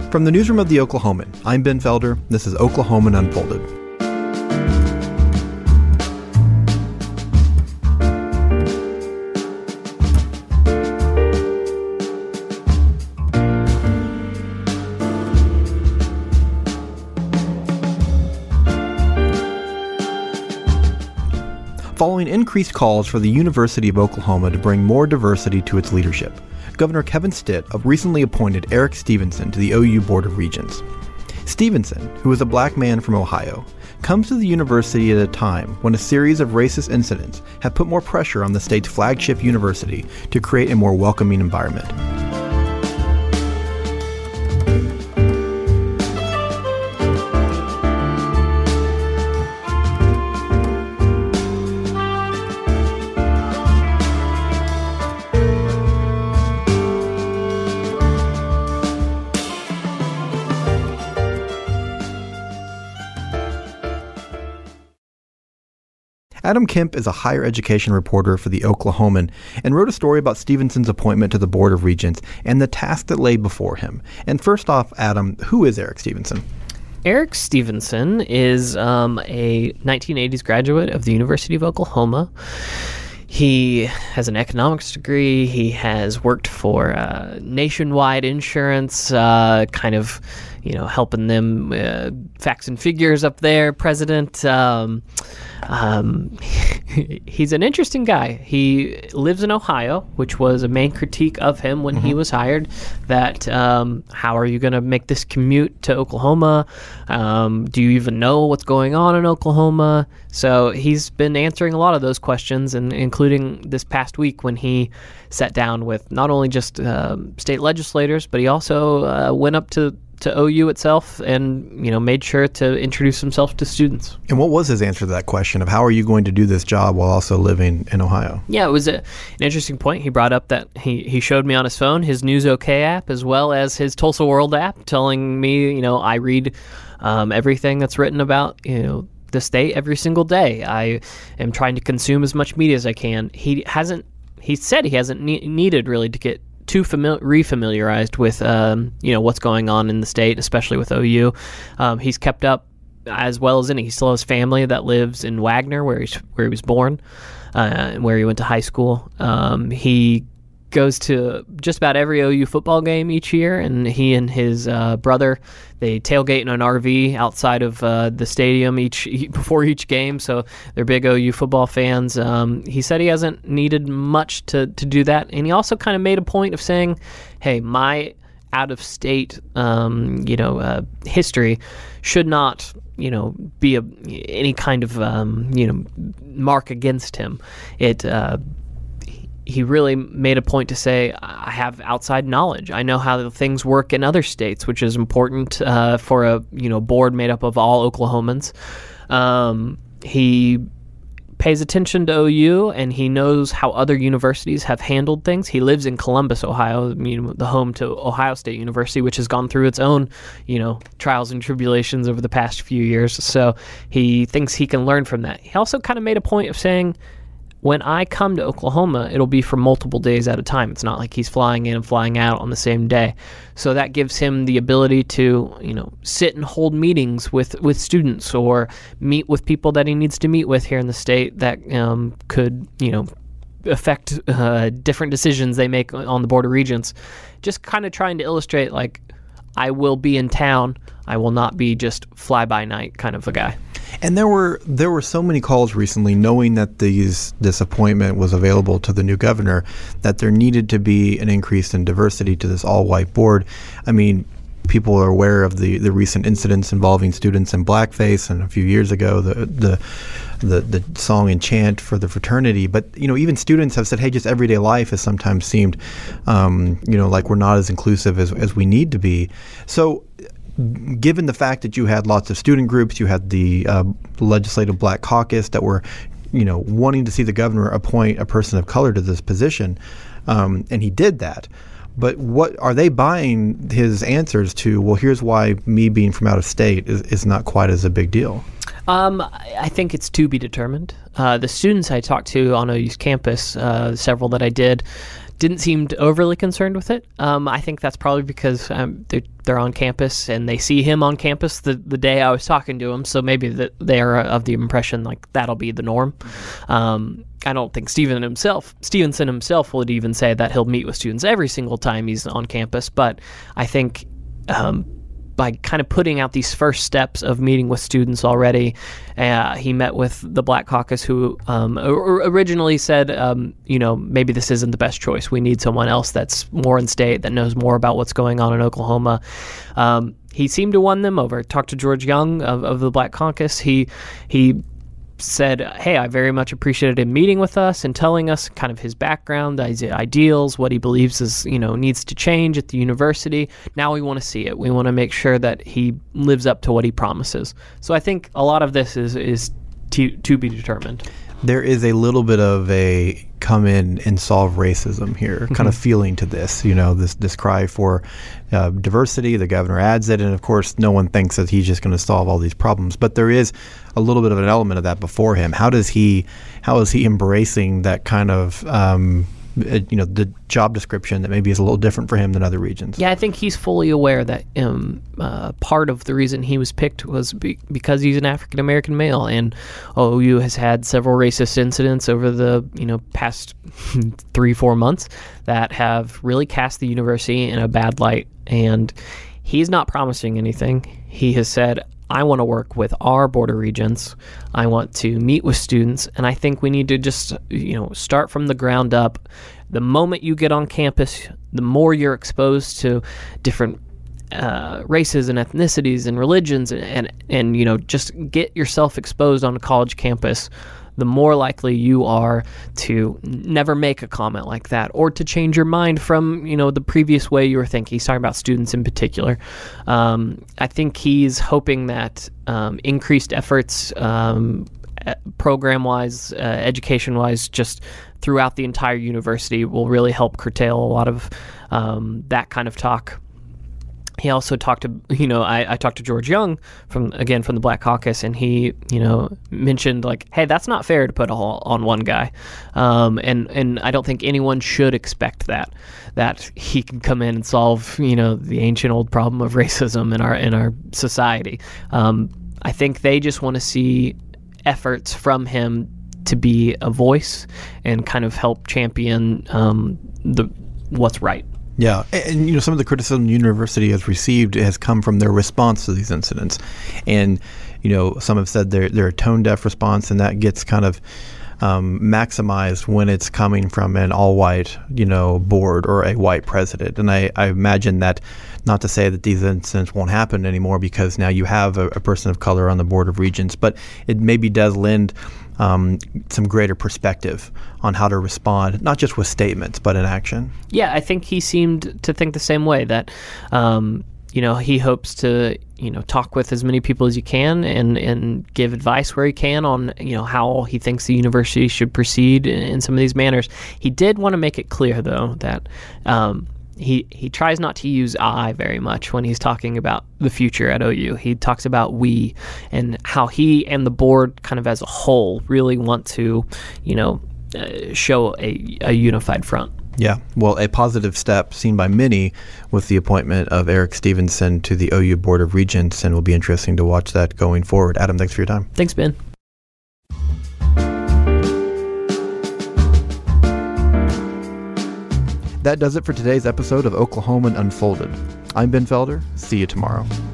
From the newsroom of The Oklahoman, I'm Ben Felder. This is Oklahoman Unfolded. Following increased calls for the University of Oklahoma to bring more diversity to its leadership, Governor Kevin Stitt recently appointed Eric Stevenson to the OU Board of Regents. Stevenson, who is a black man from Ohio, comes to the university at a time when a series of racist incidents have put more pressure on the state's flagship university to create a more welcoming environment. Adam Kemp is a higher education reporter for The Oklahoman and wrote a story about Stevenson's appointment to the Board of Regents and the task that lay before him. And first off, Adam, who is Eric Stevenson? Eric Stevenson is a 1980s graduate of the University of Oklahoma. He has an economics degree. He has worked for Nationwide Insurance, helping them facts and figures up there, president. He's an interesting guy. He lives in Ohio, which was a main critique of him when he was hired, that how are you going to make this commute to Oklahoma? Do you even know what's going on in Oklahoma? So he's been answering a lot of those questions, and including this past week when he sat down with not only just state legislators, but he also went up to OU itself and, made sure to introduce himself to students. And what was his answer to that question of how are you going to do this job while also living in Ohio? Yeah, it was an interesting point. He brought up that he showed me on his phone his News OK app as well as his Tulsa World app, telling me, I read everything that's written about, the state every single day. I am trying to consume as much media as I can. He said he hasn't needed really to get too refamiliarized with what's going on in the state, especially with OU. He's kept up as well as any. He still has family that lives in Wagner, where he was born, and where he went to high school. He goes to just about every OU football game each year, and he and his brother, they tailgate in an RV outside of the stadium before each game, so they're big OU football fans. He said he hasn't needed much to do that, and he also kind of made a point of saying, hey, my out-of-state history should not be any kind of mark against him. He really made a point to say, I have outside knowledge. I know how things work in other states, which is important for a board made up of all Oklahomans. He pays attention to OU, and he knows how other universities have handled things. He lives in Columbus, Ohio, the home to Ohio State University, which has gone through its own, trials and tribulations over the past few years. So he thinks he can learn from that. He also kind of made a point of saying, when I come to Oklahoma, it'll be for multiple days at a time. It's not like he's flying in and flying out on the same day. So that gives him the ability to, sit and hold meetings with students or meet with people that he needs to meet with here in the state that could, affect different decisions they make on the Board of Regents. Just kind of trying to illustrate, I will be in town. I will not be just fly-by-night kind of a guy. And there were so many calls recently, knowing that this appointment was available to the new governor, that there needed to be an increase in diversity to this all-white board. I mean, people are aware of the recent incidents involving students in blackface, and a few years ago the song and chant for the fraternity. But even students have said, hey, just everyday life has sometimes seemed like we're not as inclusive as we need to be. So given the fact that you had lots of student groups, you had the Legislative Black Caucus that were, wanting to see the governor appoint a person of color to this position, and he did that. But what are they buying his answers to? Well, here's why me being from out of state is not quite as a big deal. I think it's to be determined. The students I talked to on OU's campus, several that I did, didn't seem overly concerned with it. I think that's probably because they're on campus and they see him on campus the day I was talking to him. So maybe they are of the impression like that'll be the norm. I don't think Stevenson himself would even say that he'll meet with students every single time he's on campus. But I think by kind of putting out these first steps of meeting with students already, he met with the Black Caucus, who originally said, maybe this isn't the best choice. We need someone else that's more in state, that knows more about what's going on in Oklahoma. He seemed to win them over. Talked to George Young of the Black Caucus. He said, hey, I very much appreciated him meeting with us and telling us kind of his background, his ideals, what he believes is, needs to change at the university. Now we want to see it. We want to make sure that he lives up to what he promises. So I think a lot of this is to be determined. There is a little bit of a come in and solve racism here kind of feeling to this, this cry for diversity. The governor adds it, and of course no one thinks that he's just going to solve all these problems, but there is a little bit of an element of that before him. How is he embracing that kind of the job description that maybe is a little different for him than other regions? Yeah, I think he's fully aware that part of the reason he was picked was because he's an African-American male, and OU has had several racist incidents over the past 3-4 months that have really cast the university in a bad light, and he's not promising anything. He has said, I want to work with our border regions. I want to meet with students, and I think we need to just, start from the ground up. The moment you get on campus, the more you're exposed to different races and ethnicities and religions, and just get yourself exposed on a college campus, the more likely you are to never make a comment like that, or to change your mind from, the previous way you were thinking. He's talking about students in particular. I think he's hoping that increased efforts, program-wise, education-wise, just throughout the entire university will really help curtail a lot of that kind of talk. He also talked to, I talked to George Young from the Black Caucus, and he, mentioned like, hey, that's not fair to put all on one guy. And I don't think anyone should expect that he can come in and solve, the ancient old problem of racism in our society. I think they just want to see efforts from him to be a voice and kind of help champion what's right. Yeah, and some of the criticism the university has received has come from their response to these incidents, and some have said they're a tone-deaf response, and that gets kind of maximized when it's coming from an all-white board or a white president. And I imagine that, not to say that these incidents won't happen anymore, because now you have a person of color on the Board of Regents, but it maybe does lend some greater perspective on how to respond, not just with statements, but in action. Yeah, I think he seemed to think the same way, that he hopes to talk with as many people as he can and give advice where he can on how he thinks the university should proceed in some of these manners. He did want to make it clear, though, that he tries not to use I very much when he's talking about the future at OU. He talks about we, and how he and the board kind of as a whole really want to, show a unified front. Yeah, well, a positive step seen by many with the appointment of Eric Stevenson to the OU Board of Regents, and it will be interesting to watch that going forward. Adam, thanks for your time. Thanks, Ben. That does it for today's episode of Oklahoman Unfolded. I'm Ben Felder. See you tomorrow.